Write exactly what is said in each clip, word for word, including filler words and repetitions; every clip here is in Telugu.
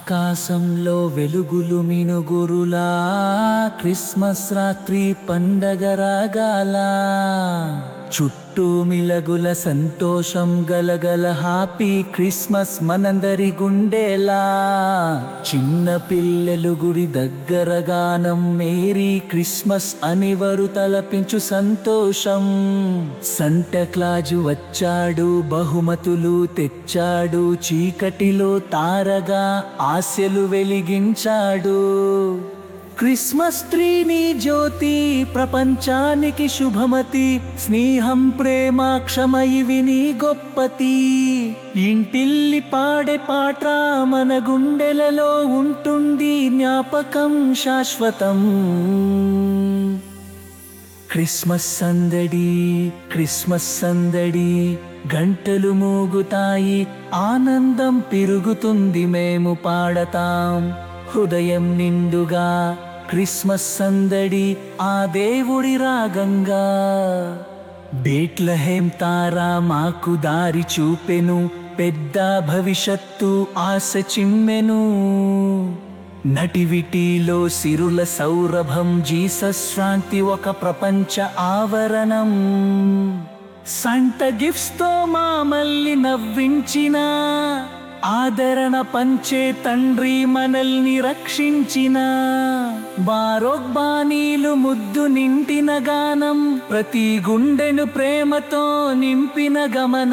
ఆకాశంలో వెలుగులు మినుగురులా క్రిస్మస్ రాత్రి పండగ రాగాల చుట్టూ మిలగుల సంతోషం గలగల హ్యాపీ క్రిస్మస్ మనందరి గుండెలా చిన్న పిల్లలు గుడి దగ్గర గానం మేరీ క్రిస్మస్ అని వారు తలపించు సంతోషం. సంతా క్లాజు వచ్చాడు బహుమతులు తెచ్చాడు చీకటిలో తారగా ఆశలు వెలిగించాడు. క్రిస్మస్ ట్రీని జ్యోతి ప్రపంచానికి శుభమతి స్నేహం ప్రేమ క్షమ ఇవి నీ గొప్పతి. ఇంటిల్లి పాడే పాట మన గుండెలలో ఉంటుంది జ్ఞాపకం శాశ్వతం. క్రిస్మస్ సందడి క్రిస్మస్ సందడి గంటలు మోగుతాయి ఆనందం పెరుగుతుంది మేము పాడతాం హృదయం నిండుగా క్రిస్మస్ సందడి ఆ దేవుడి రాగంగా. బేత్లెహేం తార మాకు దారి చూపెను పెద్ద భవిష్యత్తు ఆశ చిమ్మెను. నటివిటీలో సిరుల సౌరభం జీసస్ శాంతి ఒక ప్రపంచ ఆవరణం. సంత గిఫ్ట్స్ తో మామల్ని నవ్వించిన ఆదరణ పంచే తండ్రి మనల్ని రక్షించిన. బారోగ్బానీలు ముద్దు నింటిన గానం ప్రతి గుండెను ప్రేమతో నింపిన గమన.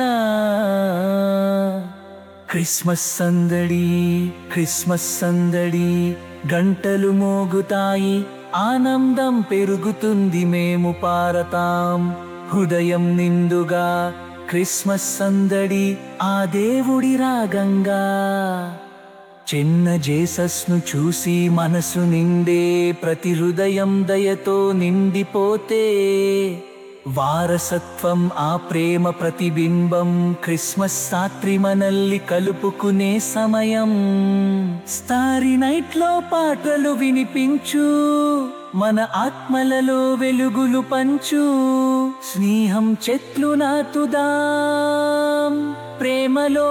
క్రిస్మస్ సందడి క్రిస్మస్ సందడి గంటలు మోగుతాయి ఆనందం పెరుగుతుంది మేము పారతాం హృదయం నిండుగా క్రిస్మస్ సందడి ఆ దేవుడి రాగంగా. చిన్న జేసస్ ను చూసి మనసు నిండే ప్రతి హృదయం దయతో నిండిపోతే వారసత్వం ఆ ప్రేమ ప్రతిబింబం. క్రిస్మస్ రాత్రి మనల్ని కలుపుకునే సమయం. స్టారీ నైట్ లో పాటలు వినిపించు మన ఆత్మలలో వెలుగులు పంచు. స్నేహం చెట్లు నాటుదాం ప్రేమలో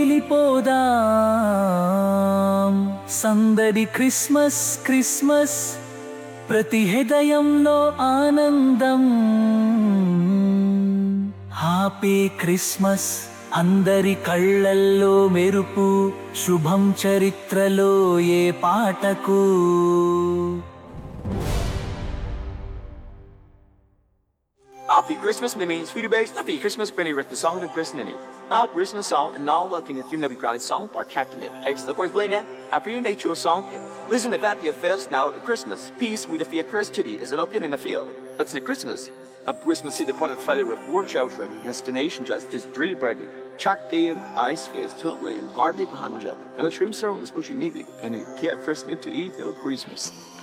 మిగిలిపోదాం. సందడి క్రిస్మస్ క్రిస్మస్ ప్రతి హృదయంలో ఆనందం. హ్యాపీ క్రిస్మస్ అందరి కళ్ళల్లో మెరుపు శుభం చరిత్రలో ఏ పాటకు. Happy Christmas means Sweetie Bass. Happy Christmas Benny with the song of Christmas. Now Christmas song and now looking at you never got a song or captain it. Thanks the point playing it. Happy nature song. Listen to that be a first now at Christmas. Peace with the fear first today is it open in the field. That's the Christmas. A Christmas see the point of fire with watch out for destination just is drill bread. Chuck Dale, ice face, totally, and hardly behind you. And the trim song is pushing neatly and it get first into eat till Christmas.